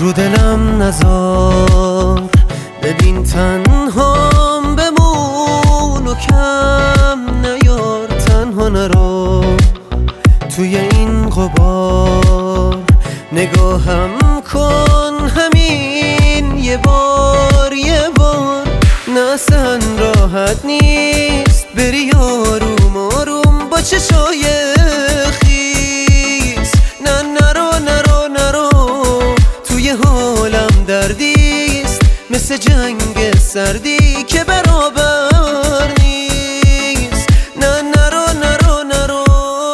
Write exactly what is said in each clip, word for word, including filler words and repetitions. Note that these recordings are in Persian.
رو دلم نذار، ببین تنهام بمون و کم نیار، تنها نرو توی این غبار، نگاهم کن همین یه بار یه بار. نه اصلا راحت نیست بری آروم آروم با چشای خیس، نه نرو نرو نرو توی حالم دردیست، مثل جنگ سردی که برابر نیست. نه نرو نرو نرو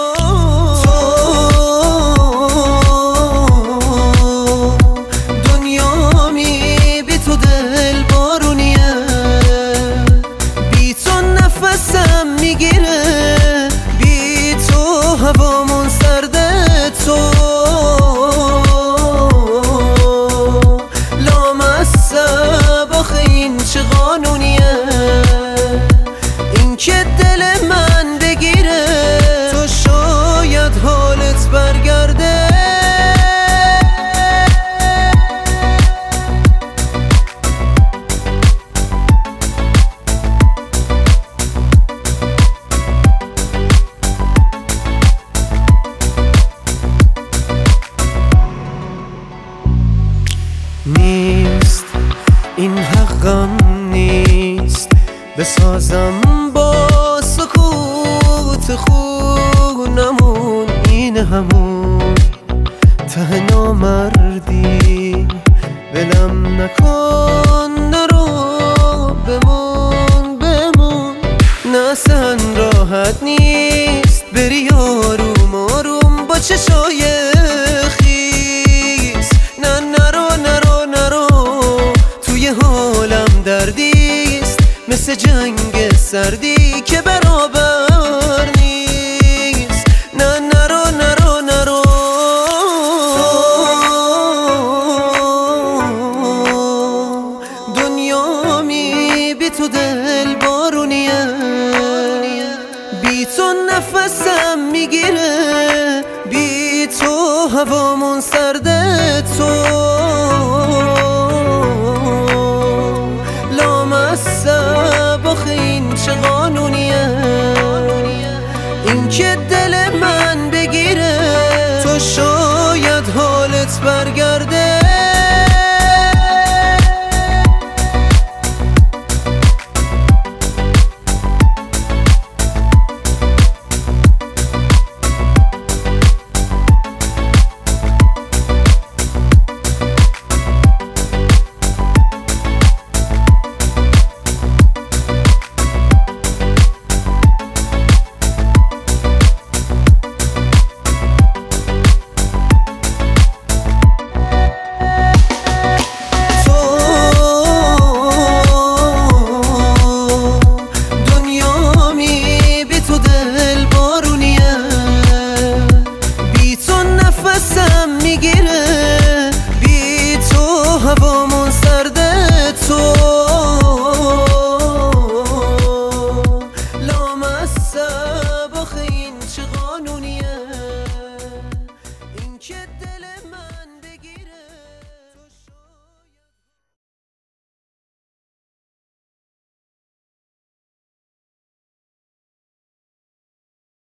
تو دنیامی بی تو دل بارونیه، بی تو نفسم میگیره، بی تو هوامون سرده، تو لامصب آخه این چه قانونیه، این که دل من بگیره تو شاید حالت برگرده. نیست این حقم نیست بسازم با سکوت خونمون، این همون ته نامردی، ولم نکن نرو بمون بمون. نه اصلا راحت نیست بری آروم آروم با چشای خیس، نه نرو نرو نرو توی حالم دردیست، مثل جنگ سردی که برابر نیست. نه نرو نرو نرو دنیامی بی تو دل بارونیه، بی تو نفسم میگیره، بی تو هوامون سرده، تو لامصب آخه این چه قانونیه، این که دل من بگیره تو شاید حالت برگرده.